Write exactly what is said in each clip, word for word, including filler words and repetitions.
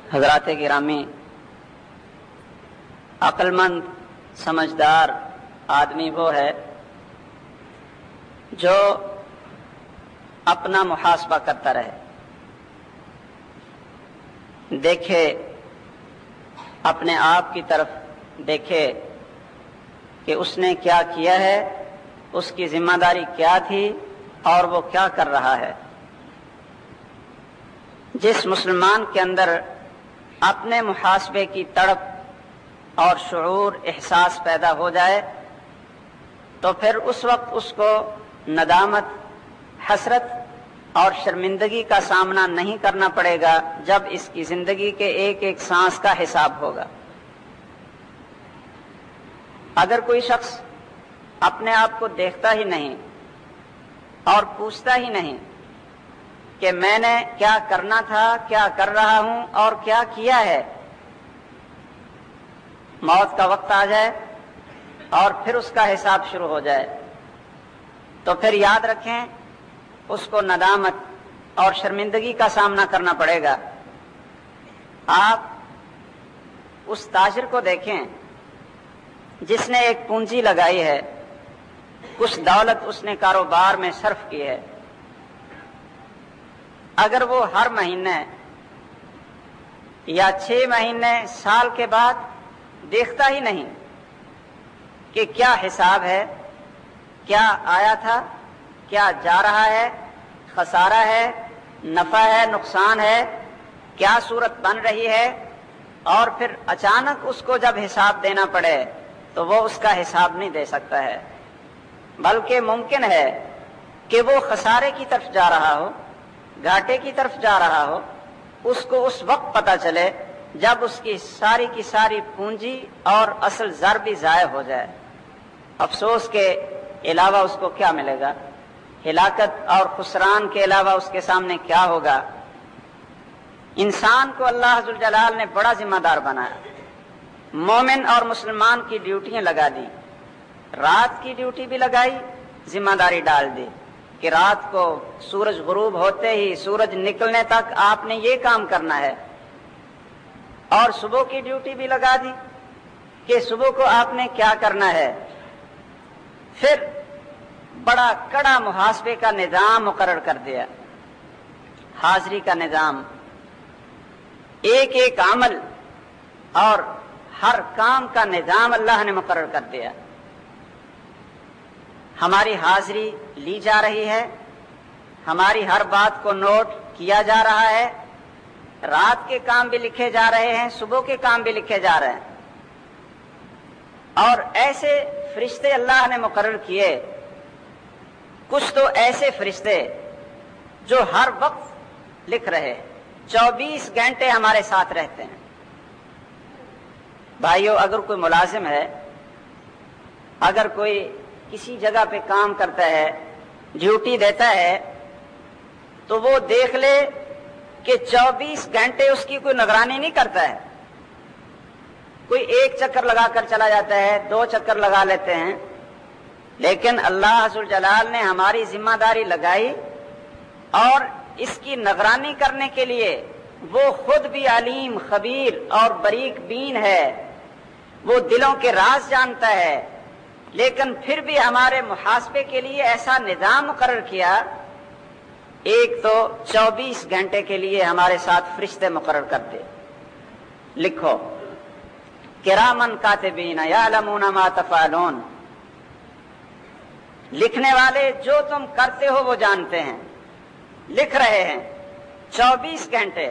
حضرات گرامی، عقل مند سمجھدار آدمی وہ ہے جو اپنا محاسبہ کرتا رہے، دیکھے، اپنے آپ کی طرف دیکھے کہ اس نے کیا کیا ہے، اس کی ذمہ داری کیا تھی اور وہ کیا کر رہا ہے۔ جس مسلمان کے اندر اپنے محاسبے کی تڑپ اور شعور احساس پیدا ہو جائے تو پھر اس وقت اس کو ندامت، حسرت اور شرمندگی کا سامنا نہیں کرنا پڑے گا جب اس کی زندگی کے ایک ایک سانس کا حساب ہوگا۔ اگر کوئی شخص اپنے آپ کو دیکھتا ہی نہیں اور پوچھتا ہی نہیں کہ میں نے کیا کرنا تھا، کیا کر رہا ہوں اور کیا کیا ہے، موت کا وقت آ جائے اور پھر اس کا حساب شروع ہو جائے تو پھر یاد رکھیں اس کو ندامت اور شرمندگی کا سامنا کرنا پڑے گا۔ آپ اس تاجر کو دیکھیں جس نے ایک پونجی لگائی ہے، کچھ دولت اس نے کاروبار میں صرف کی ہے، اگر وہ ہر مہینے یا چھ مہینے سال کے بعد دیکھتا ہی نہیں کہ کیا حساب ہے، کیا آیا تھا، کیا جا رہا ہے، خسارہ ہے، نفع ہے، نقصان ہے، کیا صورت بن رہی ہے، اور پھر اچانک اس کو جب حساب دینا پڑے تو وہ اس کا حساب نہیں دے سکتا ہے، بلکہ ممکن ہے کہ وہ خسارے کی طرف جا رہا ہو، گھاٹے کی طرف جا رہا ہو، اس کو اس وقت پتہ چلے جب اس کی ساری کی ساری پونجی اور اصل زر بھی ضائع ہو جائے۔ افسوس کے علاوہ اس کو کیا ملے گا؟ ہلاکت اور خسران کے علاوہ اس کے سامنے کیا ہوگا؟ انسان کو اللہ ذوالجلال نے بڑا ذمہ دار بنایا، مومن اور مسلمان کی ڈیوٹیاں لگا دی، رات کی ڈیوٹی بھی لگائی، ذمہ داری ڈال دی کہ رات کو سورج غروب ہوتے ہی سورج نکلنے تک آپ نے یہ کام کرنا ہے، اور صبح کی ڈیوٹی بھی لگا دی کہ صبح کو آپ نے کیا کرنا ہے۔ پھر بڑا کڑا محاسبے کا نظام مقرر کر دیا، حاضری کا نظام، ایک ایک عمل اور ہر کام کا نظام اللہ نے مقرر کر دیا۔ ہماری حاضری لی جا رہی ہے، ہماری ہر بات کو نوٹ کیا جا رہا ہے، رات کے کام بھی لکھے جا رہے ہیں، صبح کے کام بھی لکھے جا رہے ہیں، اور ایسے فرشتے اللہ نے مقرر کیے، کچھ تو ایسے فرشتے جو ہر وقت لکھ رہے، چوبیس گھنٹے ہمارے ساتھ رہتے ہیں۔ بھائیو، اگر کوئی ملازم ہے، اگر کوئی کسی جگہ پہ کام کرتا ہے، ڈیوٹی دیتا ہے، تو وہ دیکھ لے کہ چوبیس گھنٹے اس کی کوئی نگرانی نہیں کرتا ہے۔ کوئی ایک چکر لگا کر چلا جاتا ہے، دو چکر لگا لیتے ہیں، لیکن اللہ ذوالجلال نے ہماری ذمہ داری لگائی اور اس کی نگرانی کرنے کے لیے وہ خود بھی علیم، خبیر اور بریک بین ہے، وہ دلوں کے راز جانتا ہے، لیکن پھر بھی ہمارے محاسبے کے لیے ایسا نظام مقرر کیا، ایک تو چوبیس گھنٹے کے لیے ہمارے ساتھ فرشتے مقرر کر دے۔ لکھو، کرامن کاتبین یعلمون ما تفعلون، لکھنے والے جو تم کرتے ہو وہ جانتے ہیں، لکھ رہے ہیں چوبیس گھنٹے۔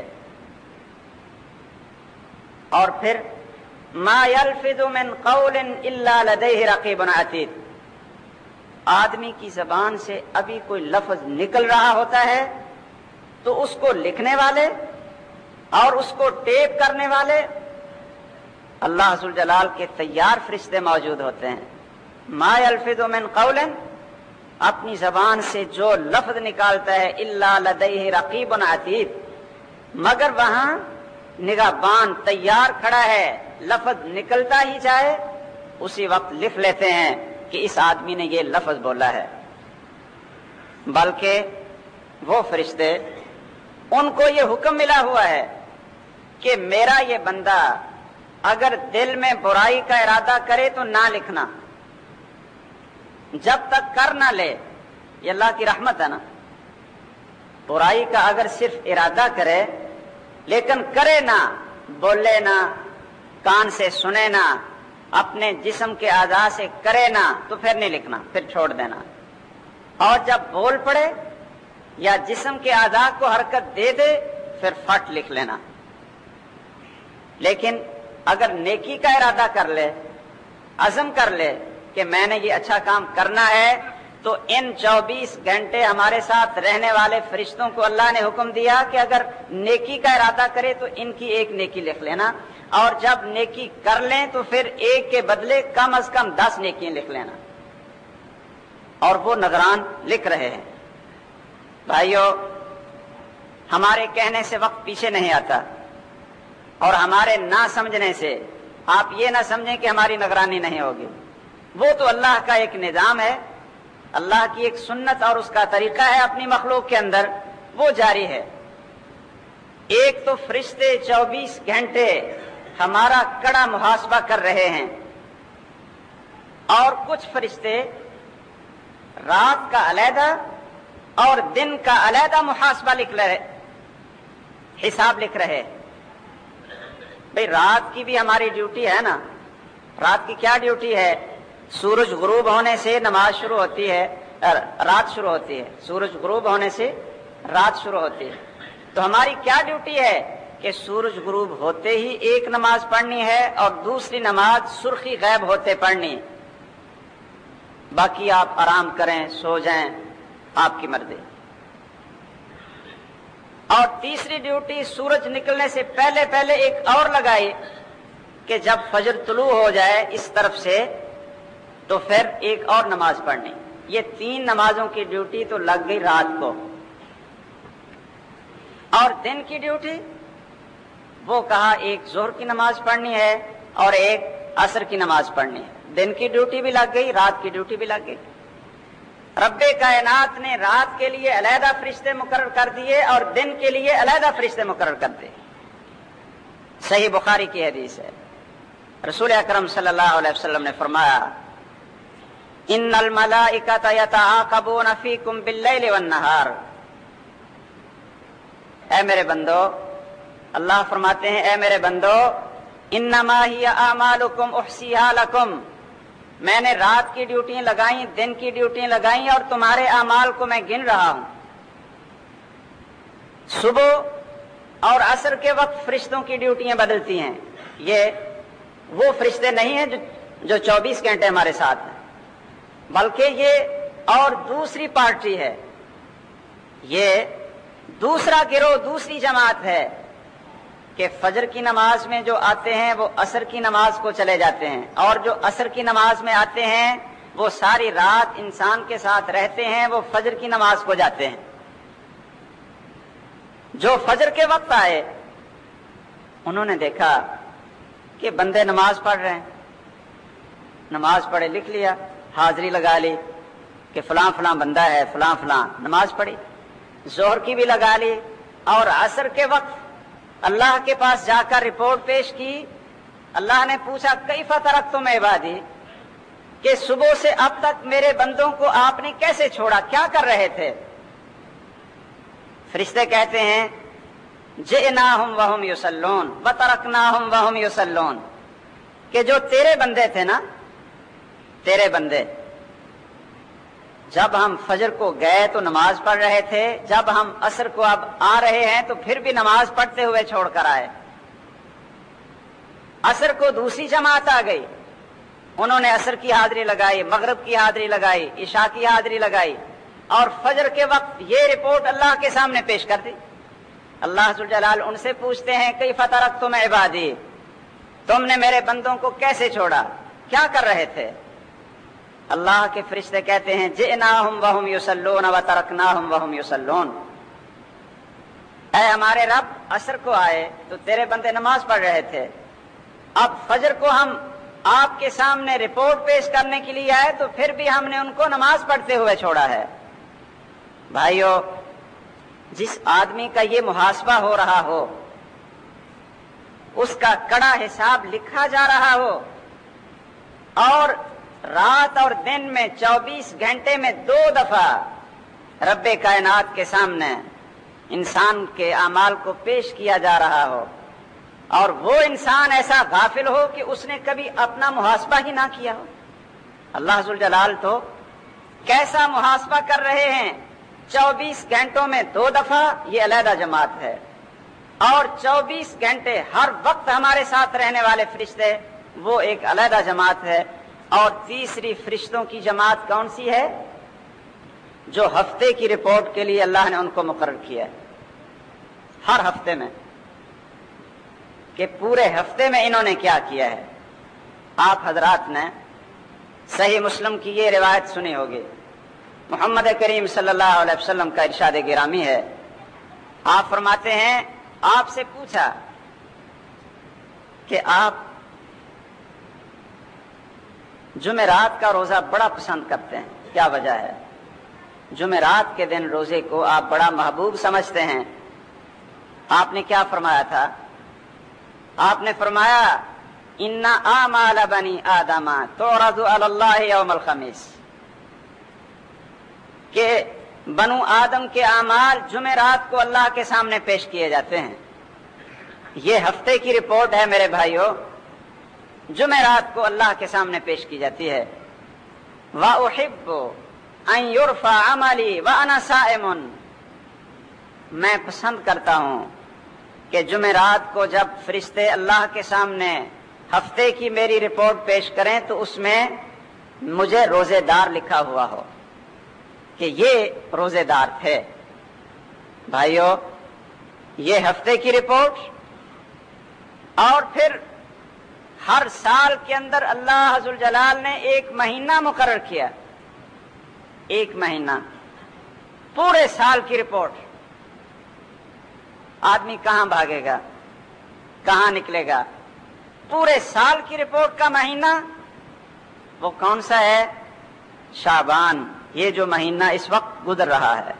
اور پھر ما یلفظ من قول الا لدیہ رقیب عتید، آدمی کی زبان سے ابھی کوئی لفظ نکل رہا ہوتا ہے تو اس کو لکھنے والے اور اس کو ٹیپ کرنے والے اللہ ذوالجلال کے تیار فرشتے موجود ہوتے ہیں۔ ما یلفظ من قول، اپنی زبان سے جو لفظ نکالتا ہے، الا لدیہ رقیب عتید، مگر وہاں نگہبان تیار کھڑا ہے، لفظ نکلتا ہی جائے اسی وقت لکھ لیتے ہیں کہ اس آدمی نے یہ لفظ بولا ہے۔ بلکہ وہ فرشتے، ان کو یہ حکم ملا ہوا ہے کہ میرا یہ بندہ اگر دل میں برائی کا ارادہ کرے تو نہ لکھنا، جب تک کر نہ لے۔ یہ اللہ کی رحمت ہے نا، برائی کا اگر صرف ارادہ کرے لیکن کرے نہ، بولے نہ، کان سے سنے نہ، اپنے جسم کے اعضاء سے کرے نہ، تو پھر نہیں لکھنا، پھر چھوڑ دینا۔ اور جب بول پڑے یا جسم کے اعضاء کو حرکت دے دے پھر فٹ لکھ لینا۔ لیکن اگر نیکی کا ارادہ کر لے، عزم کر لے کہ میں نے یہ اچھا کام کرنا ہے، تو ان چوبیس گھنٹے ہمارے ساتھ رہنے والے فرشتوں کو اللہ نے حکم دیا کہ اگر نیکی کا ارادہ کرے تو ان کی ایک نیکی لکھ لینا، اور جب نیکی کر لیں تو پھر ایک کے بدلے کم از کم دس نیکیاں لکھ لینا۔ اور وہ نگران لکھ رہے ہیں۔ بھائیو، ہمارے کہنے سے وقت پیچھے نہیں آتا، اور ہمارے نہ سمجھنے سے آپ یہ نہ سمجھیں کہ ہماری نگرانی نہیں ہوگی۔ وہ تو اللہ کا ایک نظام ہے، اللہ کی ایک سنت اور اس کا طریقہ ہے اپنی مخلوق کے اندر، وہ جاری ہے۔ ایک تو فرشتے چوبیس گھنٹے ہمارا کڑا محاسبہ کر رہے ہیں، اور کچھ فرشتے رات کا علیحدہ اور دن کا علیحدہ محاسبہ لکھ رہے، حساب لکھ رہے۔ بھئی رات کی بھی ہماری ڈیوٹی ہے نا۔ رات کی کیا ڈیوٹی ہے؟ سورج غروب ہونے سے نماز شروع ہوتی ہے، رات شروع ہوتی ہے، سورج غروب ہونے سے رات شروع ہوتی ہے۔ تو ہماری کیا ڈیوٹی ہے کہ سورج غروب ہوتے ہی ایک نماز پڑھنی ہے اور دوسری نماز سرخی غیب ہوتے پڑھنی۔ باقی آپ آرام کریں، سو جائیں، آپ کی مرضی۔ اور تیسری ڈیوٹی سورج نکلنے سے پہلے پہلے ایک اور لگائی کہ جب فجر طلوع ہو جائے اس طرف سے تو پھر ایک اور نماز پڑھنی۔ یہ تین نمازوں کی ڈیوٹی تو لگ گئی رات کو۔ اور دن کی ڈیوٹی وہ کہا ایک ظہر کی نماز پڑھنی ہے اور ایک عصر کی نماز پڑھنی ہے۔ دن کی ڈیوٹی بھی لگ گئی، رات کی ڈیوٹی بھی لگ گئی۔ رب کائنات نے رات کے لیے علیحدہ فرشتے مقرر کر دیے اور دن کے لیے علیحدہ فرشتے مقرر کر دیے۔ صحیح بخاری کی حدیث ہے، رسول اکرم صلی اللہ علیہ وسلم نے فرمایا ان الملائکۃ یتعاقبون فیکم باللیل والنہار۔ اے میرے بندو، اللہ فرماتے ہیں اے میرے بندو، انما ہی اعمالکم احصیھا لکم، میں نے رات کی ڈیوٹیاں لگائیں، دن کی ڈیوٹیاں لگائیں اور تمہارے اعمال کو میں گن رہا ہوں۔ صبح اور عصر کے وقت فرشتوں کی ڈیوٹیاں بدلتی ہیں۔ یہ وہ فرشتے نہیں ہیں جو جو چوبیس گھنٹے ہمارے ساتھ ہیں، بلکہ یہ اور دوسری پارٹی ہے، یہ دوسرا گروہ، دوسری جماعت ہے کہ فجر کی نماز میں جو آتے ہیں وہ عصر کی نماز کو چلے جاتے ہیں، اور جو عصر کی نماز میں آتے ہیں وہ ساری رات انسان کے ساتھ رہتے ہیں، وہ فجر کی نماز کو جاتے ہیں۔ جو فجر کے وقت آئے انہوں نے دیکھا کہ بندے نماز پڑھ رہے ہیں، نماز پڑھے، لکھ لیا، حاضری لگا لی کہ فلاں فلاں بندہ ہے، فلاں فلاں نماز پڑھی۔ ظہر کی بھی لگا لی، اور عصر کے وقت اللہ کے پاس جا کر رپورٹ پیش کی۔ اللہ نے پوچھا کیف ترکتم عبادی، کہ صبح سے اب تک میرے بندوں کو آپ نے کیسے چھوڑا، کیا کر رہے تھے؟ فرشتے کہتے ہیں جئناہم وہم یصلون وترکناہم وہم یصلون، کہ جو تیرے بندے تھے نا، تیرے بندے، جب ہم فجر کو گئے تو نماز پڑھ رہے تھے، جب ہم عصر کو اب آ رہے ہیں تو پھر بھی نماز پڑھتے ہوئے چھوڑ کر آئے۔ عصر کو دوسری جماعت آ گئی، انہوں نے عصر کی حاضری لگائی، مغرب کی حاضری لگائی، عشاء کی حاضری لگائی، اور فجر کے وقت یہ رپورٹ اللہ کے سامنے پیش کر دی۔ اللہ ذوالجلال ان سے پوچھتے ہیں کیف ترکتم عبادی، تم نے میرے بندوں کو کیسے چھوڑا، کیا کر رہے تھے؟ اللہ کے فرشتے کہتے ہیں جئناہم وہم یصلون وترکناہم وہم یصلون، اے ہمارے رب، عصر کو آئے تو تیرے بندے نماز پڑھ رہے تھے، اب فجر کو ہم آپ کے سامنے رپورٹ پیش کرنے کے لیے آئے تو پھر بھی ہم نے ان کو نماز پڑھتے ہوئے چھوڑا ہے۔ بھائیو، جس آدمی کا یہ محاسبہ ہو رہا ہو اس کا کڑا حساب لکھا جا رہا ہو، اور رات اور دن میں چوبیس گھنٹے میں دو دفعہ رب کائنات کے سامنے انسان کے اعمال کو پیش کیا جا رہا ہو، اور وہ انسان ایسا غافل ہو کہ اس نے کبھی اپنا محاسبہ ہی نہ کیا ہو۔ اللہ ذوالجلال تو کیسا محاسبہ کر رہے ہیں، چوبیس گھنٹوں میں دو دفعہ، یہ علیحدہ جماعت ہے، اور چوبیس گھنٹے ہر وقت ہمارے ساتھ رہنے والے فرشتے وہ ایک علیحدہ جماعت ہے۔ اور تیسری فرشتوں کی جماعت کون سی ہے؟ جو ہفتے کی رپورٹ کے لیے اللہ نے ان کو مقرر کیا ہے، ہر ہفتے میں، کہ پورے ہفتے میں انہوں نے کیا کیا ہے۔ آپ حضرات نے صحیح مسلم کی یہ روایت سنی ہوگی، محمد کریم صلی اللہ علیہ وسلم کا ارشاد گرامی ہے، آپ فرماتے ہیں آپ سے پوچھا کہ آپ جمعرات کا روزہ بڑا پسند کرتے ہیں، کیا وجہ ہے؟ جمعرات کے دن روزے کو آپ بڑا محبوب سمجھتے ہیں۔ آپ نے کیا فرمایا تھا؟ آپ نے فرمایا ان اعمال بنی آدم تعرض علی اللہ یوم الخمیس، کہ بنو آدم کے اعمال جمعرات کو اللہ کے سامنے پیش کیے جاتے ہیں۔ یہ ہفتے کی رپورٹ ہے میرے بھائیوں، جمعرات کو اللہ کے سامنے پیش کی جاتی ہے۔ وَأُحِبُّ أَن يُرْفَعَ عَمَلِي وَأَنَا صَائِمٌ، میں پسند کرتا ہوں کہ جمعرات کو جب فرشتے اللہ کے سامنے ہفتے کی میری رپورٹ پیش کریں تو اس میں مجھے روزے دار لکھا ہوا ہو، کہ یہ روزے دار تھے۔ بھائیو، یہ ہفتے کی رپورٹ، اور پھر ہر سال کے اندر اللہ ذوالجلال نے ایک مہینہ مقرر کیا، ایک مہینہ، پورے سال کی رپورٹ۔ آدمی کہاں بھاگے گا، کہاں نکلے گا؟ پورے سال کی رپورٹ کا مہینہ وہ کون سا ہے؟ شعبان، یہ جو مہینہ اس وقت گزر رہا ہے۔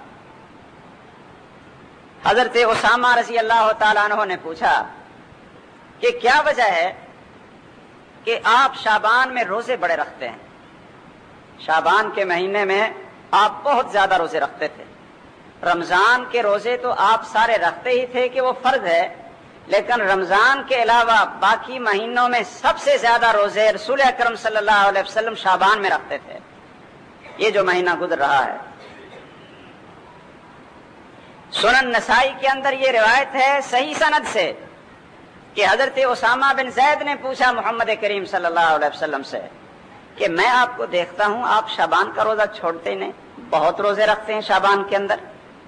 حضرت اسامہ رضی اللہ تعالیٰ عنہ نے پوچھا کہ کیا وجہ ہے کہ آپ شعبان میں روزے بڑے رکھتے ہیں؟ شعبان کے مہینے میں آپ بہت زیادہ روزے رکھتے تھے۔ رمضان کے روزے تو آپ سارے رکھتے ہی تھے کہ وہ فرض ہے، لیکن رمضان کے علاوہ باقی مہینوں میں سب سے زیادہ روزے رسول اکرم صلی اللہ علیہ وسلم شعبان میں رکھتے تھے۔ یہ جو مہینہ گزر رہا ہے، سنن نسائی کے اندر یہ روایت ہے صحیح سند سے کہ حضرت اسامہ بن زید نے پوچھا محمد کریم صلی اللہ علیہ وسلم سے کہ میں آپ کو دیکھتا ہوں آپ شعبان کا روزہ چھوڑتے نہیں، بہت روزے رکھتے ہیں شعبان کے اندر۔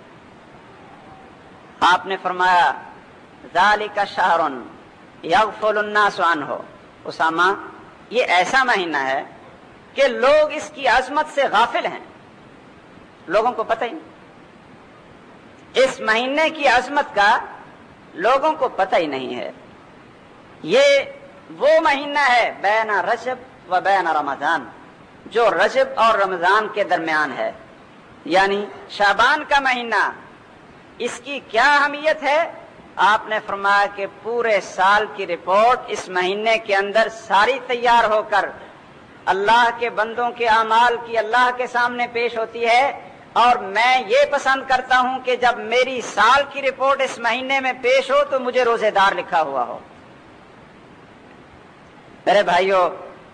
آپ نے فرمایا ذالک شہر یغفل الناس عنہ، اسامہ یہ ایسا مہینہ ہے کہ لوگ اس کی عظمت سے غافل ہیں، لوگوں کو پتہ ہی نہیں، اس مہینے کی عظمت کا لوگوں کو پتہ ہی نہیں ہے۔ یہ وہ مہینہ ہے بین رجب و بین رمضان، جو رجب اور رمضان کے درمیان ہے، یعنی شعبان کا مہینہ۔ اس کی کیا اہمیت ہے؟ آپ نے فرمایا کہ پورے سال کی رپورٹ اس مہینے کے اندر ساری تیار ہو کر اللہ کے بندوں کے اعمال کی اللہ کے سامنے پیش ہوتی ہے، اور میں یہ پسند کرتا ہوں کہ جب میری سال کی رپورٹ اس مہینے میں پیش ہو تو مجھے روزے دار لکھا ہوا ہو۔ میرے بھائیو،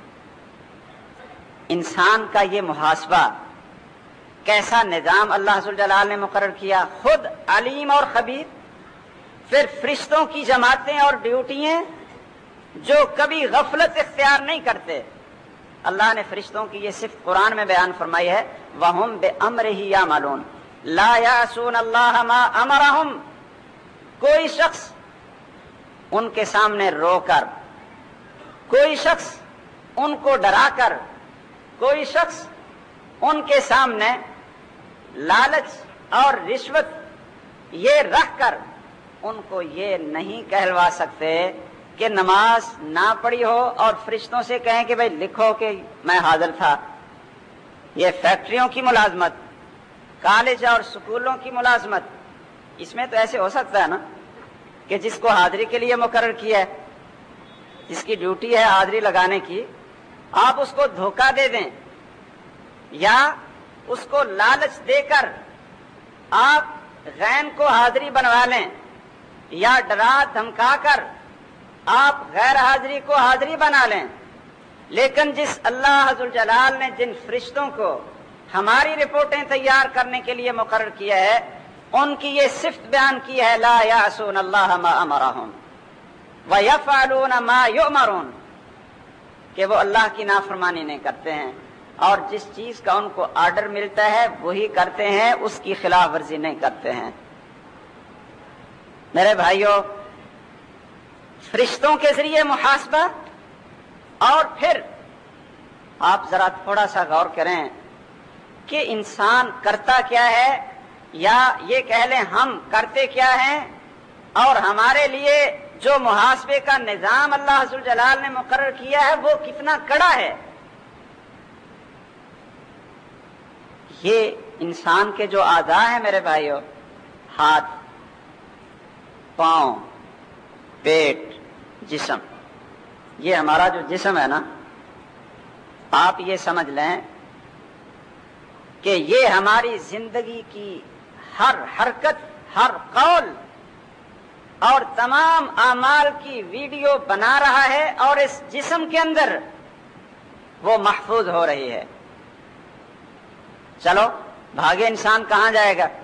انسان کا یہ محاسبہ کیسا نظام اللہ ذوالجلال نے مقرر کیا، خود علیم اور خبیر، پھر فرشتوں کی جماعتیں اور ڈیوٹیاں جو کبھی غفلت اختیار نہیں کرتے۔ اللہ نے فرشتوں کی یہ صفت قرآن میں بیان فرمائی ہے، وَهُمْ بِأَمْرِهِ يَعْمَلُونَ لَا يَعْصُونَ اللَّهَ مَا أَمَرَهُمْ، کوئی شخص ان کے سامنے رو کر، کوئی شخص ان کو ڈرا کر، کوئی شخص ان کے سامنے لالچ اور رشوت یہ رکھ کر ان کو یہ نہیں کہلوا سکتے کہ نماز نہ پڑھی ہو اور فرشتوں سے کہیں کہ بھائی لکھو کہ میں حاضر تھا۔ یہ فیکٹریوں کی ملازمت، کالج اور سکولوں کی ملازمت، اس میں تو ایسے ہو سکتا ہے نا کہ جس کو حاضری کے لیے مقرر کیا ہے، جس کی ڈیوٹی ہے حاضری لگانے کی، آپ اس کو دھوکہ دے دیں یا اس کو لالچ دے کر آپ غین کو حاضری بنوا لیں یا ڈرا دھمکا کر آپ غیر حاضری کو حاضری بنا لیں، لیکن جس اللہ ذوالجلال نے جن فرشتوں کو ہماری رپورٹیں تیار کرنے کے لیے مقرر کیا ہے، ان کی یہ صفت بیان کی ہے، لا یعصون اللہ ما امرہم ویفعلون ما یؤمرون، کہ وہ اللہ کی نافرمانی نہیں کرتے ہیں اور جس چیز کا ان کو آرڈر ملتا ہے وہی کرتے ہیں، اس کی خلاف ورزی نہیں کرتے ہیں۔ میرے بھائیوں، فرشتوں کے ذریعے محاسبہ، اور پھر آپ ذرا تھوڑا سا غور کریں کہ انسان کرتا کیا ہے، یا یہ کہہ لیں ہم کرتے کیا ہیں، اور ہمارے لیے جو محاسبے کا نظام اللہ ذوالجلال نے مقرر کیا ہے وہ کتنا کڑا ہے۔ یہ انسان کے جو اعضاء ہیں میرے بھائیوں، ہاتھ، پاؤں، پیٹ، جسم، یہ ہمارا جو جسم ہے نا، آپ یہ سمجھ لیں کہ یہ ہماری زندگی کی ہر حرکت، ہر قول اور تمام اعمال کی ویڈیو بنا رہا ہے، اور اس جسم کے اندر وہ محفوظ ہو رہی ہے۔ چلو بھاگے انسان کہاں جائے گا؟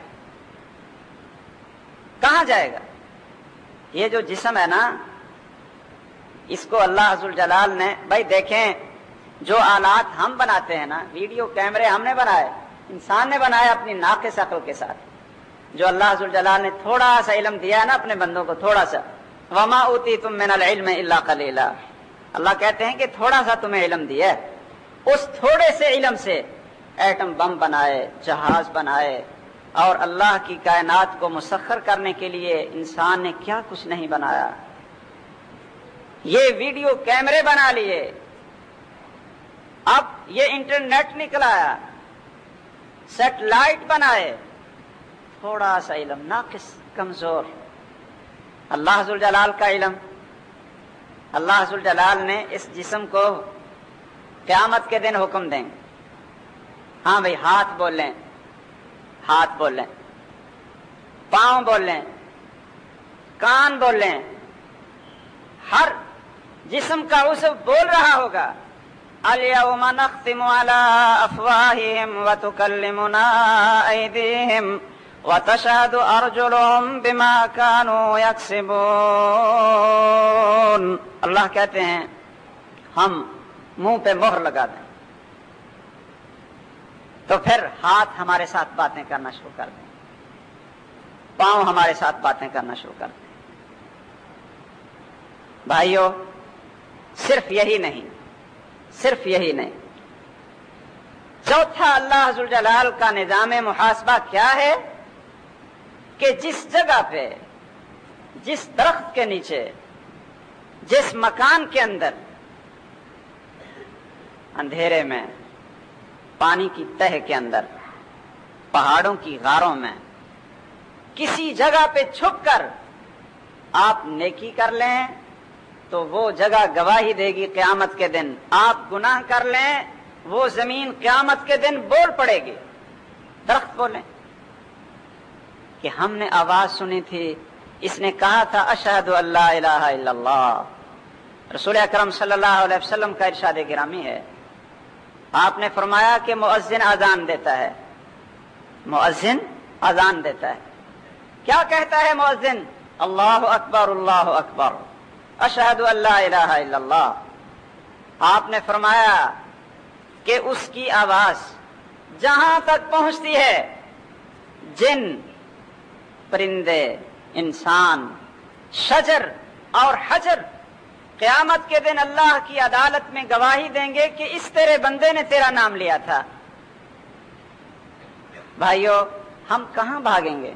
کہاں جائے گا؟ یہ جو جسم ہے نا، اس کو اللہ ذوالجلال نے، بھائی دیکھیں جو آلات ہم بناتے ہیں نا، ویڈیو کیمرے ہم نے بنائے، انسان نے بنایا اپنی ناقص عقل کے ساتھ، جو اللہ ذوالجلال نے تھوڑا سا علم دیا ہے نا اپنے بندوں کو، تھوڑا سا، وما اوتیتم من العلم الا قلیلا، اللہ کہتے ہیں کہ تھوڑا سا تمہیں علم دیا ہے، اس تھوڑے سے علم سے ایٹم بم بنائے، جہاز بنائے، اور اللہ کی کائنات کو مسخر کرنے کے لیے انسان نے کیا کچھ نہیں بنایا۔ یہ ویڈیو کیمرے بنا لیے، اب یہ انٹرنیٹ نکلایا، سیٹلائٹ بنائے، تھوڑا سا علم، ناقص، کمزور۔ اللہ ذوالجلال کا علم، اللہ ذوالجلال نے اس جسم کو قیامت کے دن حکم دیں گے، ہاں بھئی ہاتھ بول لیں، ہاتھ بول لیں، پاؤں بول لیں، کان بول لیں، ہر جسم کا عضو بول رہا ہوگا، الیوم نختم علی افواہہم وتکلمنا ایدیہم وتشہد ارجلہم بما کانوا یکسبون۔ اللہ کہتے ہیں ہم منہ پہ مہر لگا دیں، تو پھر ہاتھ ہمارے ساتھ باتیں کرنا شروع کر دیں، پاؤں ہمارے ساتھ باتیں کرنا شروع کر دیں۔ بھائیو، صرف یہی نہیں، صرف یہی نہیں، چوتھا اللہ ذوالجلال کا نظام محاسبہ کیا ہے کہ جس جگہ پہ، جس درخت کے نیچے، جس مکان کے اندر اندھیرے میں، پانی کی تہ کے اندر، پہاڑوں کی غاروں میں، کسی جگہ پہ چھپ کر آپ نیکی کر لیں تو وہ جگہ گواہی دے گی قیامت کے دن، آپ گناہ کر لیں وہ زمین قیامت کے دن بول پڑے گی۔ درخت بولیں کہ ہم نے آواز سنی تھی، اس نے کہا تھا اشہد ان لا الہ الا اللہ۔ رسول اکرم صلی اللہ علیہ وسلم کا ارشاد گرامی ہے، آپ نے فرمایا کہ مؤذن اذان دیتا ہے، مؤذن اذان دیتا ہے، کیا کہتا ہے مؤذن؟ اللہ اکبر اللہ اکبر اشہد ان لا الہ الا اللہ۔ آپ نے فرمایا کہ اس کی آواز جہاں تک پہنچتی ہے، جن، پرندے، انسان، شجر اور حجر قیامت کے دن اللہ کی عدالت میں گواہی دیں گے کہ اس تیرے بندے نے تیرا نام لیا تھا۔ بھائیو، ہم کہاں بھاگیں گے؟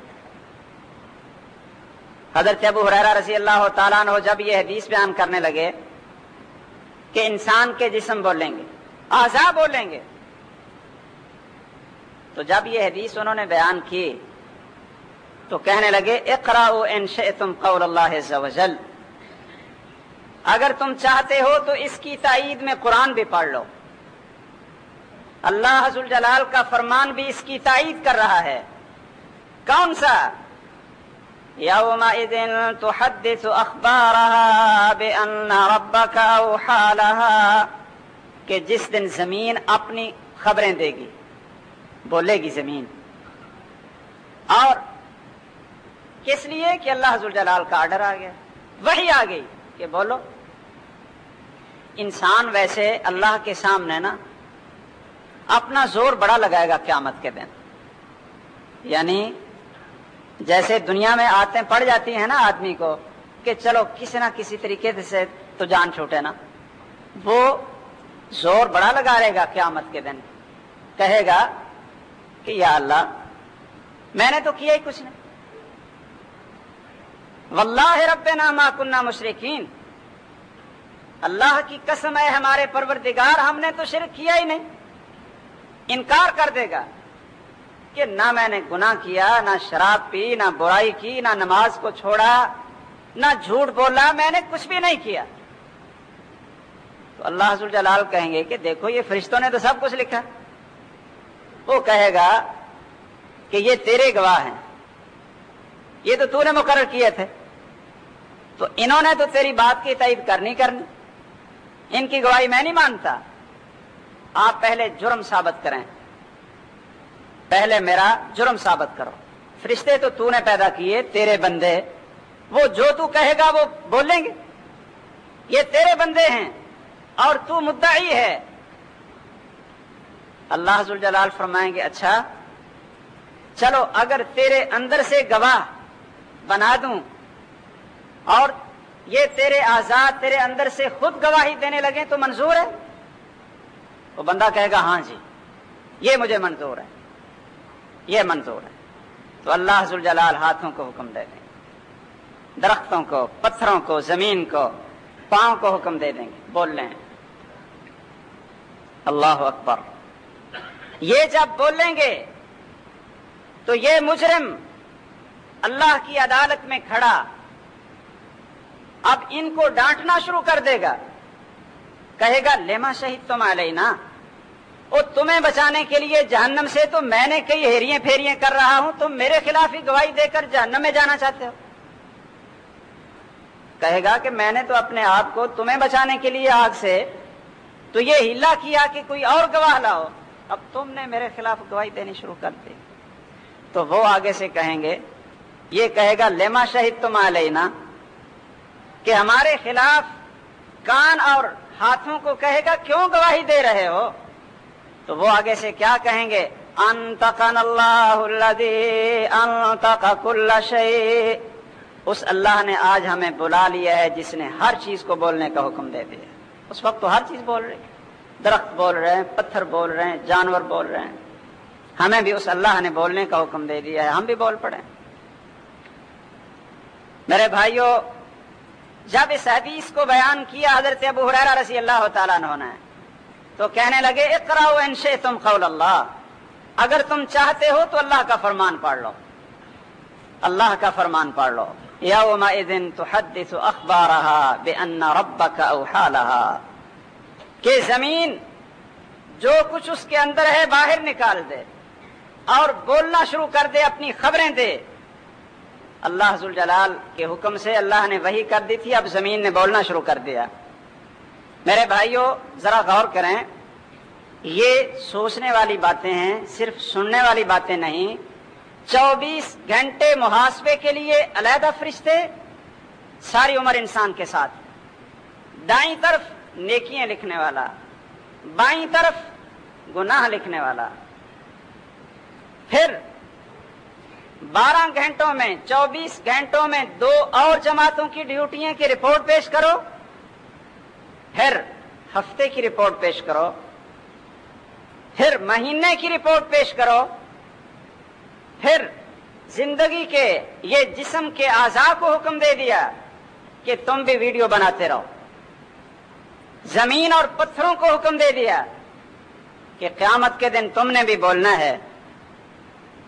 حضرت ابو ہریرہ رضی اللہ تعالیٰ عنہ جب یہ حدیث بیان کرنے لگے کہ انسان کے جسم بولیں گے، اعضاء بولیں گے، تو جب یہ حدیث انہوں نے بیان کی تو کہنے لگے اقرأوا ان شئتم قول اللہ عز وجل، اگر تم چاہتے ہو تو اس کی تائید میں قرآن بھی پڑھ لو، اللہ ذوالجلال کا فرمان بھی اس کی تائید کر رہا ہے۔ کون سا؟ یومئذ تحدث اخبارها بان ربک اوحی لها، کہ جس دن زمین اپنی خبریں دے گی، بولے گی زمین، اور کس لیے کہ اللہ ذوالجلال کا آرڈر آ گیا، وحی آ گئی کہ بولو۔ انسان ویسے اللہ کے سامنے نا اپنا زور بڑا لگائے گا قیامت کے دن، یعنی جیسے دنیا میں آتیں پڑ جاتی ہیں نا آدمی کو کہ چلو کسی نہ کسی طریقے سے تو جان چھوٹے نا، وہ زور بڑا لگا رہے گا قیامت کے دن، کہے گا کہ یا اللہ میں نے تو کیا ہی کچھ نہیں، واللہ ربنا ما کننا مشرکین، اللہ کی قسم ہے ہمارے پروردگار ہم نے تو شرک کیا ہی نہیں۔ انکار کر دے گا کہ نہ میں نے گناہ کیا، نہ شراب پی، نہ برائی کی، نہ نماز کو چھوڑا، نہ جھوٹ بولا، میں نے کچھ بھی نہیں کیا۔ تو اللہ ذوالجلال کہیں گے کہ دیکھو یہ فرشتوں نے تو سب کچھ لکھا۔ وہ کہے گا کہ یہ تیرے گواہ ہیں، یہ تو تو نے مقرر کیے تھے، تو انہوں نے تو تیری بات کی تائید کرنی کرنی، ان کی گواہی میں نہیں مانتا۔ آپ پہلے جرم ثابت کریں، پہلے میرا جرم ثابت کرو۔ فرشتے تو تو نے پیدا کیے، تیرے بندے، وہ جو تو کہے گا وہ بولیں گے، یہ تیرے بندے ہیں اور تو مدعی ہے۔ اللہ ذوالجلال فرمائیں گے اچھا چلو اگر تیرے اندر سے گواہ بنا دوں اور یہ تیرے اعضاء تیرے اندر سے خود گواہی دینے لگیں تو منظور ہے؟ وہ بندہ کہے گا ہاں جی یہ مجھے منظور ہے، یہ منظور ہے۔ تو اللہ ذوالجلال ہاتھوں کو حکم دے دیں گے، درختوں کو، پتھروں کو، زمین کو، پاؤں کو حکم دے دیں گے، بول لیں۔ اللہ اکبر۔ یہ جب بولیں گے تو یہ مجرم اللہ کی عدالت میں کھڑا اب ان کو ڈانٹنا شروع کر دے گا، کہے گا لما شہدتم علینا، اور تمہیں بچانے کے لیے جہنم سے تو میں نے کئی ہیریاں پھیریاں کر رہا ہوں، تم میرے خلاف ہی گواہی دے کر جہنم میں جانا چاہتے ہو۔ کہے گا کہ میں نے تو اپنے آپ کو تمہیں بچانے کے لیے آگ سے تو یہ ہیلا کیا کہ کوئی اور گواہ لاؤ، اب تم نے میرے خلاف گواہی دینی شروع کر دی۔ تو وہ آگے سے کہیں گے، یہ کہے گا لما شہدتم علینا، کہ ہمارے خلاف کان اور ہاتھوں کو کہے گا کیوں گواہی دے رہے ہو؟ تو وہ آگے سے کیا کہیں گے؟ انطقنا اللہ الذی انطق کل شیء، اس اللہ نے آج ہمیں بلا لیا ہے جس نے ہر چیز کو بولنے کا حکم دے دیا۔ اس وقت تو ہر چیز بول رہی ہے، درخت بول رہے ہیں، پتھر بول رہے ہیں، جانور بول رہے ہیں، ہمیں بھی اس اللہ نے بولنے کا حکم دے دیا ہے، ہم بھی بول پڑے۔ میرے بھائیوں، جب اس حدیث کو بیان کیا حضرت ابو ہریرہ رضی اللہ تعالیٰ عنہ نے تو کہنے لگے اقرأوا ان شئتم قول اللہ، اگر تم چاہتے ہو تو اللہ کا فرمان پڑھ لو، اللہ کا فرمان پڑھ لو۔ یومئذ تحدث اخبارها بان ربک اوحی لها، کہ زمین جو کچھ اس کے اندر ہے باہر نکال دے اور بولنا شروع کر دے، اپنی خبریں دے۔ اللہ ذوالجلال کے حکم سے اللہ نے وحی کر دی تھی، اب زمین نے بولنا شروع کر دیا۔ میرے بھائیوں ذرا غور کریں، یہ سوچنے والی باتیں ہیں، صرف سننے والی باتیں نہیں۔ چوبیس گھنٹے محاسبے کے لیے علیحدہ فرشتے، ساری عمر انسان کے ساتھ، دائیں طرف نیکیاں لکھنے والا، بائیں طرف گناہ لکھنے والا، پھر بارہ گھنٹوں میں چوبیس گھنٹوں میں دو اور جماعتوں کی ڈیوٹیاں کی رپورٹ پیش کرو، پھر ہفتے کی رپورٹ پیش کرو، پھر مہینے کی رپورٹ پیش کرو، پھر زندگی کے یہ جسم کے اعضاء کو حکم دے دیا کہ تم بھی ویڈیو بناتے رہو، زمین اور پتھروں کو حکم دے دیا کہ قیامت کے دن تم نے بھی بولنا ہے،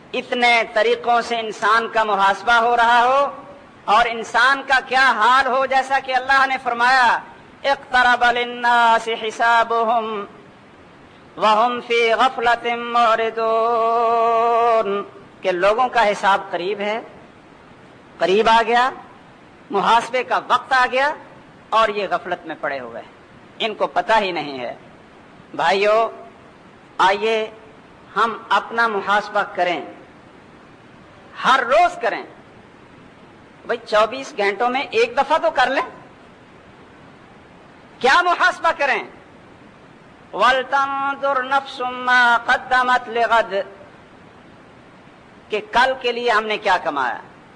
اتنے طریقوں سے انسان کا محاسبہ ہو رہا ہو اور انسان کا کیا حال ہو، جیسا کہ اللہ نے فرمایا اقترب للناس حسابهم وهم في غفلة معرضون، کہ لوگوں کا حساب قریب ہے، قریب آ گیا، محاسبے کا وقت آ گیا اور یہ غفلت میں پڑے ہوئے ہیں، ان کو پتہ ہی نہیں ہے۔ بھائیو، آئیے ہم اپنا محاسبہ کریں، ہر روز کریں۔ بھائی چوبیس گھنٹوں میں ایک دفعہ تو کر لیں، کیا محاسبہ کریں؟ وَلْتَنظُرْ نَفْسٌ مَّا قَدَّمَتْ لِغَدٍ، کہ کل کے لیے ہم نے کیا کمایا۔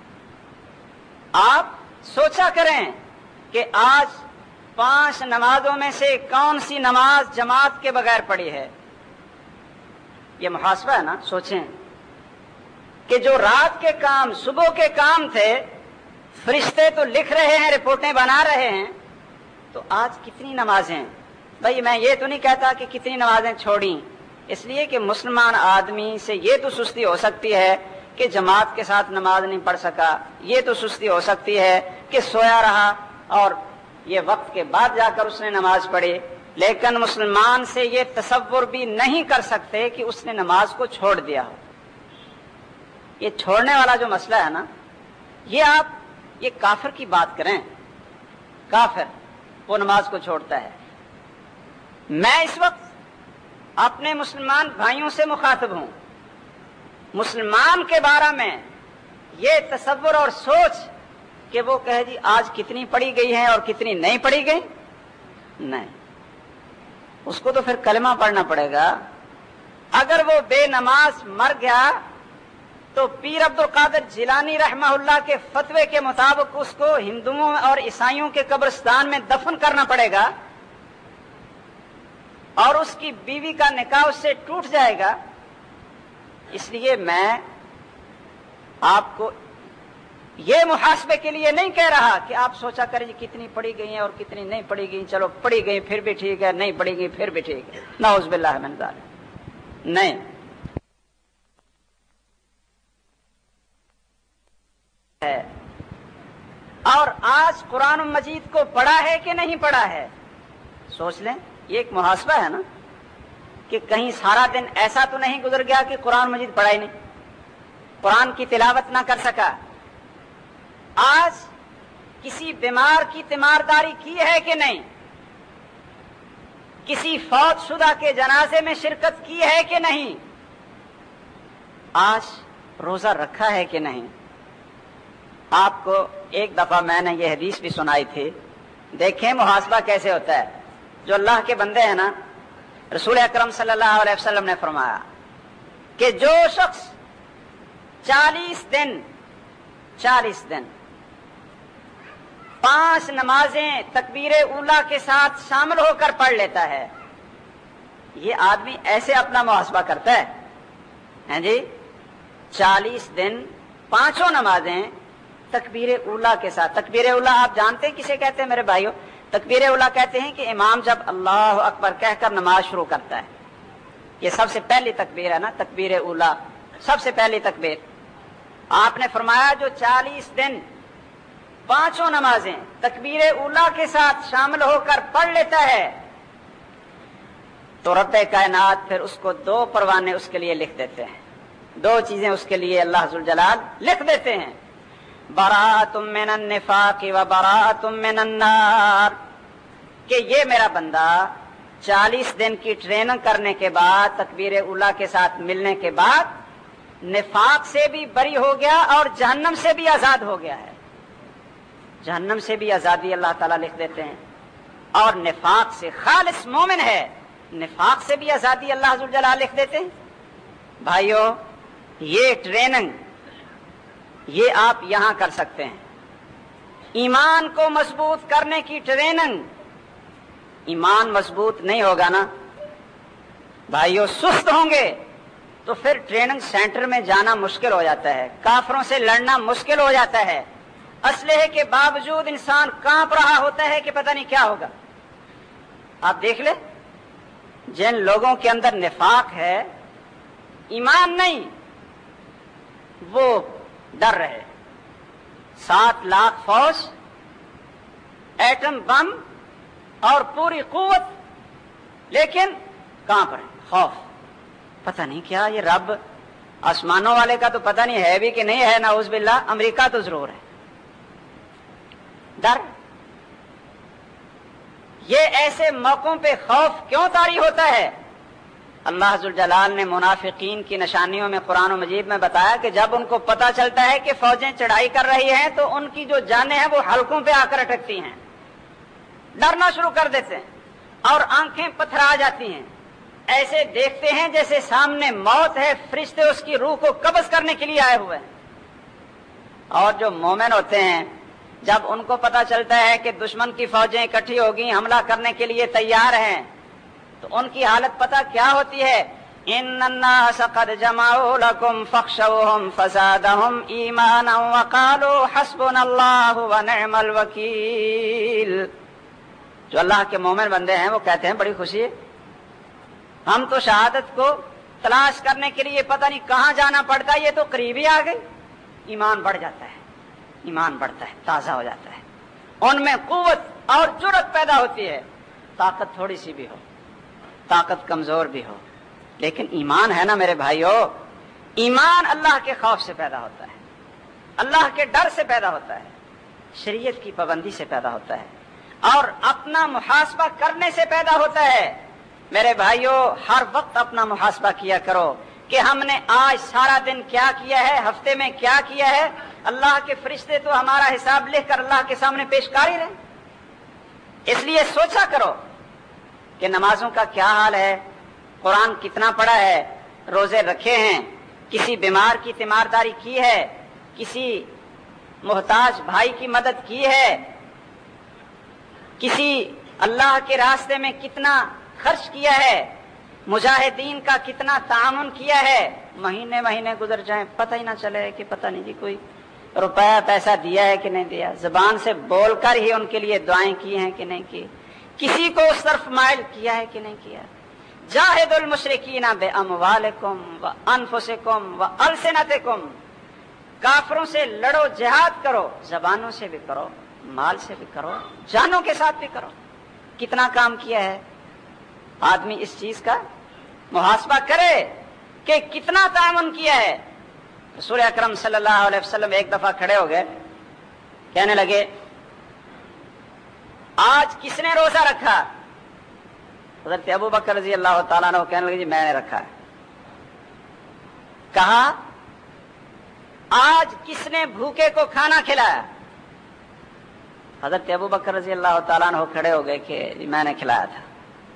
آپ سوچا کریں کہ آج پانچ نمازوں میں سے کون سی نماز جماعت کے بغیر پڑھی ہے۔ یہ محاسبہ ہے نا، سوچیں کہ جو رات کے کام، صبح کے کام تھے، فرشتے تو لکھ رہے ہیں، رپورٹیں بنا رہے ہیں، تو آج کتنی نمازیں؟ بھائی میں یہ تو نہیں کہتا کہ کتنی نمازیں چھوڑیں، اس لیے کہ مسلمان آدمی سے یہ تو سستی ہو سکتی ہے کہ جماعت کے ساتھ نماز نہیں پڑھ سکا، یہ تو سستی ہو سکتی ہے کہ سویا رہا اور یہ وقت کے بعد جا کر اس نے نماز پڑھی، لیکن مسلمان سے یہ تصور بھی نہیں کر سکتے کہ اس نے نماز کو چھوڑ دیا ہو۔ یہ چھوڑنے والا جو مسئلہ ہے نا، یہ آپ یہ کافر کی بات کریں، کافر وہ نماز کو چھوڑتا ہے۔ میں اس وقت اپنے مسلمان بھائیوں سے مخاطب ہوں، مسلمان کے بارے میں یہ تصور اور سوچ کہ وہ کہے جی آج کتنی پڑھی گئی ہیں اور کتنی نہیں پڑھی گئی، نہیں، اس کو تو پھر کلمہ پڑھنا پڑے گا۔ اگر وہ بے نماز مر گیا تو پیر عبد القادر جیلانی رحمہ اللہ کے فتوے کے مطابق اس کو ہندوؤں اور عیسائیوں کے قبرستان میں دفن کرنا پڑے گا اور اس کی بیوی کا نکاح اس سے ٹوٹ جائے گا۔ اس لیے میں آپ کو یہ محاسبے کے لیے نہیں کہہ رہا کہ آپ سوچا کریں جی کتنی پڑھی گئی ہیں اور کتنی نہیں پڑھی گئی، چلو پڑھی گئی پھر بھی ٹھیک ہے، نہیں پڑھی گئی پھر بھی ٹھیک ہے، نعوذ باللہ من ذالک، نہیں۔ اور آج قرآن مجید کو پڑھا ہے کہ نہیں پڑھا ہے، سوچ لیں، یہ ایک محاسبہ ہے نا، کہ کہیں سارا دن ایسا تو نہیں گزر گیا کہ قرآن مجید پڑھا ہی نہیں، قرآن کی تلاوت نہ کر سکا۔ آج کسی بیمار کی تیمارداری کی ہے کہ نہیں، کسی فوت شدہ کے جنازے میں شرکت کی ہے کہ نہیں، آج روزہ رکھا ہے کہ نہیں۔ آپ کو ایک دفعہ میں نے یہ حدیث بھی سنائی تھی، دیکھیں محاسبہ کیسے ہوتا ہے۔ جو اللہ کے بندے ہیں نا، رسول اکرم صلی اللہ علیہ وسلم نے فرمایا کہ جو شخص چالیس دن چالیس دن پانچ نمازیں تکبیر اولا کے ساتھ شامل ہو کر پڑھ لیتا ہے، یہ آدمی ایسے اپنا محاسبہ کرتا ہے ہیں جی، چالیس دن پانچوں نمازیں تکبیر اولا کے ساتھ۔ تکبیر اولا آپ جانتے ہیں کسے کہتے ہیں میرے بھائیوں؟ تکبیر اولا کہتے ہیں کہ امام جب اللہ اکبر کہہ کر نماز شروع کرتا ہے، یہ سب سے پہلی تکبیر ہے نا، تکبیر اولا سب سے پہلی تکبیر۔ آپ نے فرمایا جو چالیس دن پانچوں نمازیں تکبیر اولا کے ساتھ شامل ہو کر پڑھ لیتا ہے تو رب کائنات پھر اس کو دو پروانے اس کے لیے لکھ دیتے ہیں، دو چیزیں اس کے لیے اللہ ذوالجلال لکھ دیتے ہیں، براءۃ من النفاق و براءۃ من النار، کہ یہ میرا بندہ چالیس دن کی ٹریننگ کرنے کے بعد تکبیر اولا کے ساتھ ملنے کے بعد نفاق سے بھی بری ہو گیا اور جہنم سے بھی آزاد ہو گیا ہے۔ جہنم سے بھی آزادی اللہ تعالیٰ لکھ دیتے ہیں، اور نفاق سے خالص مومن ہے، نفاق سے بھی آزادی اللہ ذوالجلال لکھ دیتے ہیں۔ بھائیو، یہ ٹریننگ یہ آپ یہاں کر سکتے ہیں، ایمان کو مضبوط کرنے کی ٹریننگ۔ ایمان مضبوط نہیں ہوگا نا بھائیو، سست ہوں گے تو پھر ٹریننگ سینٹر میں جانا مشکل ہو جاتا ہے، کافروں سے لڑنا مشکل ہو جاتا ہے، اسلحے کے باوجود انسان کانپ رہا ہوتا ہے کہ پتہ نہیں کیا ہوگا۔ آپ دیکھ لیں، جن لوگوں کے اندر نفاق ہے، ایمان نہیں، وہ ڈر رہے، سات لاکھ فوج، ایٹم بم اور پوری قوت، لیکن کہاں پر ہے؟ خوف، پتہ نہیں کیا یہ رب آسمانوں والے کا تو پتہ نہیں ہے بھی کہ نہیں ہے، نعوذ باللہ، امریکہ تو ضرور ہے، ڈر۔ یہ ایسے موقعوں پہ خوف کیوں طاری ہوتا ہے؟ اللہ ذوالجلال نے منافقین کی نشانیوں میں قرآن و مجید میں بتایا کہ جب ان کو پتہ چلتا ہے کہ فوجیں چڑھائی کر رہی ہیں تو ان کی جو جانیں ہیں وہ حلقوں پہ آ کر اٹکتی ہیں، ڈرنا شروع کر دیتے ہیں اور آنکھیں پتھرا جاتی ہیں، ایسے دیکھتے ہیں جیسے سامنے موت ہے، فرشتے اس کی روح کو قبض کرنے کے لیے آئے ہوئے ہیں۔ اور جو مومن ہوتے ہیں جب ان کو پتہ چلتا ہے کہ دشمن کی فوجیں اکٹھی ہوگی، حملہ کرنے کے لیے تیار ہیں، تو ان کی حالت پتہ کیا ہوتی ہے؟ ان الناس قد جمعوا لكم فاخشوهم فزادهم ایمانا وقالوا حسبنا اللہ ونعم الوکیل۔ جو اللہ کے مومن بندے ہیں وہ کہتے ہیں بڑی خوشی ہے، ہم تو شہادت کو تلاش کرنے کے لیے پتہ نہیں کہاں جانا پڑتا، یہ تو قریب ہی آ گئی۔ ایمان بڑھ جاتا ہے، ایمان بڑھتا ہے، تازہ ہو جاتا ہے، ان میں قوت اور جرأت پیدا ہوتی ہے۔ طاقت تھوڑی سی بھی ہو، طاقت کمزور بھی ہو، لیکن ایمان ہے نا میرے بھائیو، ایمان اللہ کے خوف سے پیدا ہوتا ہے، اللہ کے ڈر سے پیدا ہوتا ہے، شریعت کی پابندی سے پیدا ہوتا ہے، اور اپنا محاسبہ کرنے سے پیدا ہوتا ہے۔ میرے بھائیو، ہر وقت اپنا محاسبہ کیا کرو کہ ہم نے آج سارا دن کیا کیا ہے، ہفتے میں کیا کیا ہے۔ اللہ کے فرشتے تو ہمارا حساب لکھ کر اللہ کے سامنے پیش کر ہی رہے، اس لیے سوچا کرو کہ نمازوں کا کیا حال ہے، قرآن کتنا پڑھا ہے، روزے رکھے ہیں، کسی بیمار کی تیمارداری کی ہے، کسی محتاج بھائی کی مدد کی ہے، کسی اللہ کے راستے میں کتنا خرچ کیا ہے، مجاہدین کا کتنا تعاون کیا ہے۔ مہینے مہینے گزر جائیں، پتہ ہی نہ چلے کہ پتہ نہیں جی کوئی روپیہ پیسہ دیا ہے کہ نہیں دیا، زبان سے بول کر ہی ان کے لیے دعائیں کی ہیں کہ نہیں کی، کسی کو اس طرف مائل کیا ہے کہ نہیں کیا۔ جاہدوا المشرکین باموالکم وانفسکم والسنتکم، کافروں سے لڑو، جہاد کرو، زبانوں سے بھی کرو، مال سے بھی کرو، جانوں کے ساتھ بھی کرو۔ کتنا کام کیا ہے؟ آدمی اس چیز کا محاسبہ کرے کہ کتنا تعاون کیا ہے۔ رسول اکرم صلی اللہ علیہ وسلم ایک دفعہ کھڑے ہو گئے، کہنے لگے آج کس نے روزہ رکھا؟ حضرت ابو بکر رضی اللہ تعالیٰ عنہ کہنے لگے جی میں نے رکھا ہے۔ کہا آج کس نے بھوکے کو کھانا کھلایا؟ حضرت ابو بکر رضی اللہ تعالیٰ عنہ کھڑے ہو گئے کہ جی میں نے کھلایا تھا۔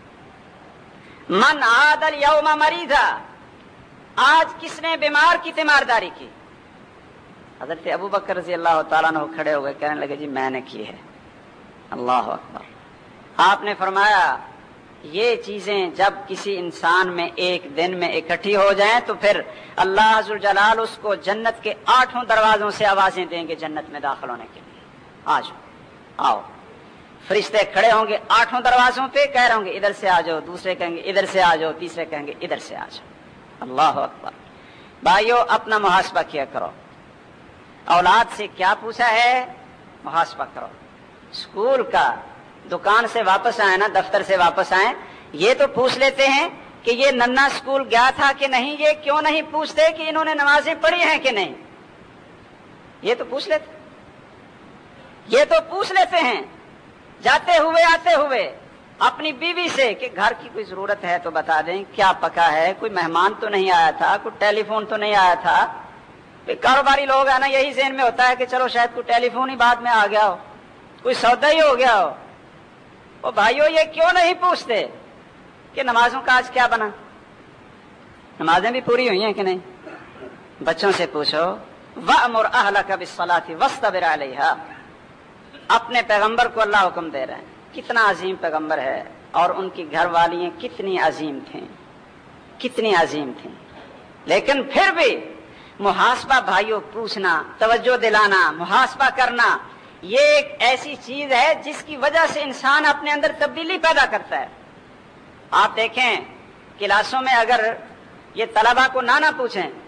من عاد الیوم مریضا، آج کس نے بیمار کی تیمارداری کی؟ حضرت ابو بکر رضی اللہ تعالیٰ عنہ کھڑے ہو گئے، کہنے لگے جی میں نے کی ہے۔ اللہ اکبر۔ آپ نے فرمایا یہ چیزیں جب کسی انسان میں ایک دن میں اکٹھی ہو جائیں تو پھر اللہ ذوالجلال اس کو جنت کے آٹھوں دروازوں سے آوازیں دیں گے جنت میں داخل ہونے کے لیے، آج آؤ۔ فرشتے کھڑے ہوں گے آٹھوں دروازوں پہ، کہہ رہے ہوں گے ادھر سے آ جاؤ، دوسرے کہیں گے ادھر سے آ جاؤ، تیسرے کہیں گے ادھر سے آ جاؤ۔ اللہ اکبر۔ بھائیو اپنا محاسبہ کیا کرو، اولاد سے کیا پوچھا ہے محاسبہ کرو۔ اسکول کا، دکان سے واپس آئے نا، دفتر سے واپس آئے، یہ تو پوچھ لیتے ہیں کہ یہ ننا اسکول گیا تھا کہ نہیں، یہ کیوں نہیں پوچھتے کہ انہوں نے نمازیں پڑھی ہیں کہ نہیں؟ یہ تو پوچھ لیتے یہ تو پوچھ لیتے ہیں جاتے ہوئے آتے ہوئے اپنی بیوی سے کہ گھر کی کوئی ضرورت ہے تو بتا دیں، کیا پکا ہے، کوئی مہمان تو نہیں آیا تھا، کوئی ٹیلی فون تو نہیں آیا تھا۔ کاروباری لوگ ہیں نا، یہی ذہن میں ہوتا ہے کہ چلو شاید کوئی ٹیلی فون ہی بعد میں آ گیا ہو، کوئی سودا ہی ہو گیا ہو۔ او بھائیو یہ کیوں نہیں پوچھتے کہ نمازوں کا آج کیا بنا، نمازیں بھی پوری ہوئی ہیں کہ نہیں؟ بچوں سے پوچھو، وَأْمُرْ أَهْلَكَ بِالصَّلَاةِ وَاصْطَبِرْ عَلَيْهَا۔ اپنے پیغمبر کو اللہ حکم دے رہے ہیں، کتنا عظیم پیغمبر ہے، اور ان کی گھر والیاں کتنی عظیم تھیں، کتنی عظیم تھیں، لیکن پھر بھی محاسبہ بھائیو پوچھنا، توجہ دلانا، محاسبہ کرنا، یہ ایک ایسی چیز ہے جس کی وجہ سے انسان اپنے اندر تبدیلی پیدا کرتا ہے۔ آپ دیکھیں کلاسوں میں اگر یہ طلبہ کو نہ نہ پوچھیں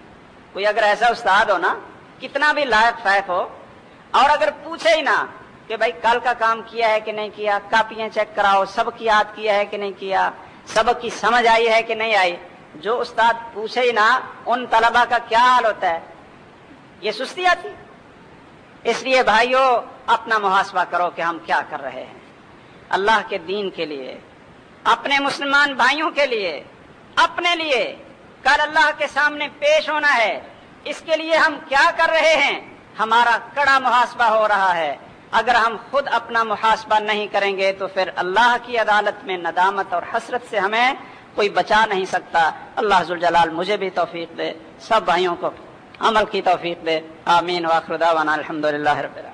کوئی اگر ایسا استاد ہو نا، کتنا بھی لائق فائق ہو، اور اگر پوچھے ہی نا کہ بھائی کل کا کام کیا ہے کہ نہیں کیا، کاپیاں چیک کراؤ، سبق یاد کیا ہے کہ نہیں کیا، سبق کی سمجھ آئی ہے کہ نہیں آئی، جو استاد پوچھے ہی نا، ان طلبہ کا کیا حال ہوتا ہے؟ یہ سستی آتی۔ اس لیے بھائیو اپنا محاسبہ کرو کہ ہم کیا کر رہے ہیں اللہ کے دین کے لیے، اپنے مسلمان بھائیوں کے لیے، اپنے لیے کل اللہ کے سامنے پیش ہونا ہے، اس کے لیے ہم کیا کر رہے ہیں؟ ہمارا کڑا محاسبہ ہو رہا ہے۔ اگر ہم خود اپنا محاسبہ نہیں کریں گے تو پھر اللہ کی عدالت میں ندامت اور حسرت سے ہمیں کوئی بچا نہیں سکتا۔ اللہ ذوالجلال مجھے بھی توفیق دے، سب بھائیوں کو عمل کی توفیق دے، آمین وآخر دعوانا الحمدللہ رب العالمین۔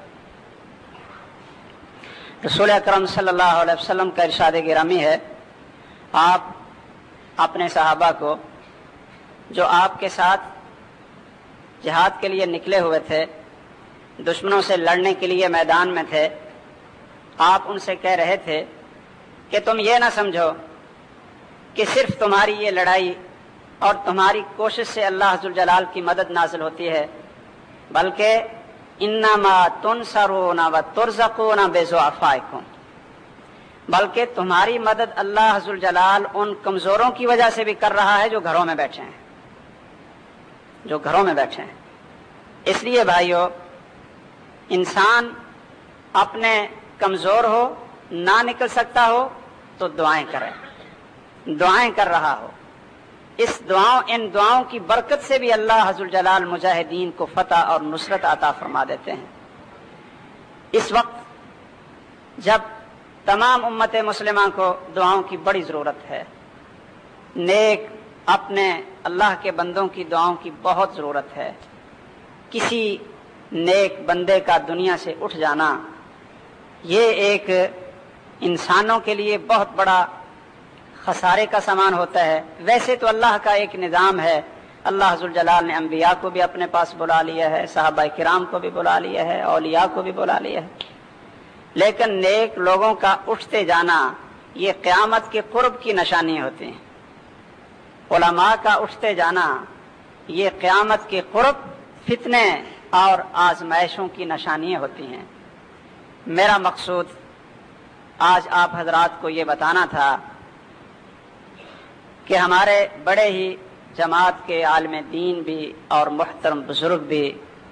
رسول اکرم صلی اللہ علیہ وسلم کا ارشاد گرامی ہے، آپ اپنے صحابہ کو جو آپ کے ساتھ جہاد کے لیے نکلے ہوئے تھے، دشمنوں سے لڑنے کے لیے میدان میں تھے، آپ ان سے کہہ رہے تھے کہ تم یہ نہ سمجھو کہ صرف تمہاری یہ لڑائی اور تمہاری کوشش سے اللہ ذوالجلال کی مدد نازل ہوتی ہے، بلکہ انما تنصرون وترزقون بضعفائکم، بلکہ تمہاری مدد اللہ ذوالجلال ان کمزوروں کی وجہ سے بھی کر رہا ہے جو گھروں میں بیٹھے ہیں، جو گھروں میں بیٹھے ہیں۔ اس لیے بھائیو، انسان اپنے کمزور ہو، نہ نکل سکتا ہو تو دعائیں کرے، دعائیں کر رہا ہو، اس دعاؤں ان دعاؤں کی برکت سے بھی اللہ ذوالجلال مجاہدین کو فتح اور نصرت عطا فرما دیتے ہیں۔ اس وقت جب تمام امت مسلمہ کو دعاؤں کی بڑی ضرورت ہے، نیک اپنے اللہ کے بندوں کی دعاؤں کی بہت ضرورت ہے۔ کسی نیک بندے کا دنیا سے اٹھ جانا یہ ایک انسانوں کے لیے بہت بڑا خسارے کا سامان ہوتا ہے۔ ویسے تو اللہ کا ایک نظام ہے، اللہ ذوالجلال نے انبیاء کو بھی اپنے پاس بلا لیا ہے، صحابہ کرام کو بھی بلا لیا ہے، اولیاء کو بھی بلا لیا ہے، لیکن نیک لوگوں کا اٹھتے جانا یہ قیامت کے قرب کی نشانی ہوتی ہیں۔ علماء کا اٹھتے جانا یہ قیامت کے قرب، فتنے اور آزمائشوں کی نشانیاں ہوتی ہیں۔ میرا مقصود آج آپ حضرات کو یہ بتانا تھا کہ ہمارے بڑے ہی جماعت کے عالم دین بھی اور محترم بزرگ بھی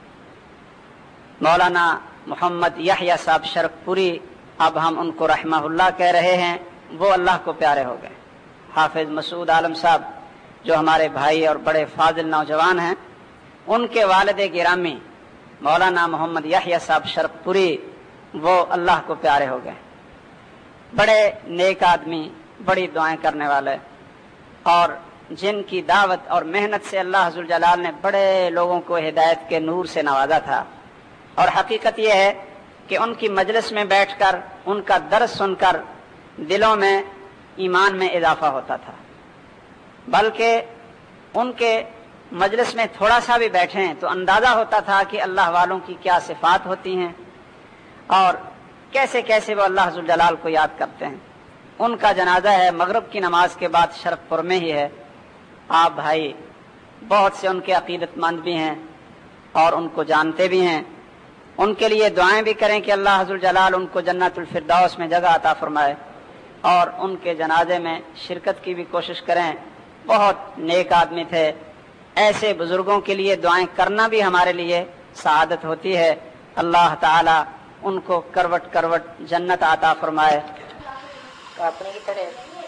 مولانا محمد یحییٰ صاحب شرک پوری، اب ہم ان کو رحمہ اللہ کہہ رہے ہیں، وہ اللہ کو پیارے ہو گئے۔ حافظ مسعود عالم صاحب جو ہمارے بھائی اور بڑے فاضل نوجوان ہیں، ان کے والد گرامی مولانا محمد یحییٰ صاحب شرک پوری وہ اللہ کو پیارے ہو گئے۔ بڑے نیک آدمی، بڑی دعائیں کرنے والے، اور جن کی دعوت اور محنت سے اللہ ذوالجلال نے بڑے لوگوں کو ہدایت کے نور سے نوازا تھا۔ اور حقیقت یہ ہے کہ ان کی مجلس میں بیٹھ کر، ان کا درس سن کر دلوں میں ایمان میں اضافہ ہوتا تھا، بلکہ ان کے مجلس میں تھوڑا سا بھی بیٹھیں تو اندازہ ہوتا تھا کہ اللہ والوں کی کیا صفات ہوتی ہیں اور کیسے کیسے وہ اللہ ذوالجلال کو یاد کرتے ہیں۔ ان کا جنازہ ہے مغرب کی نماز کے بعد شرک پور میں ہی ہے۔ آپ بھائی بہت سے ان کے عقیدت مند بھی ہیں اور ان کو جانتے بھی ہیں، ان کے لیے دعائیں بھی کریں کہ اللہ ذوالجلال ان کو جنت الفردوس میں جگہ عطا فرمائے، اور ان کے جنازے میں شرکت کی بھی کوشش کریں۔ بہت نیک آدمی تھے، ایسے بزرگوں کے لیے دعائیں کرنا بھی ہمارے لیے سعادت ہوتی ہے۔ اللہ تعالی ان کو کروٹ کروٹ جنت عطا فرمائے۔ اپنے کی طرح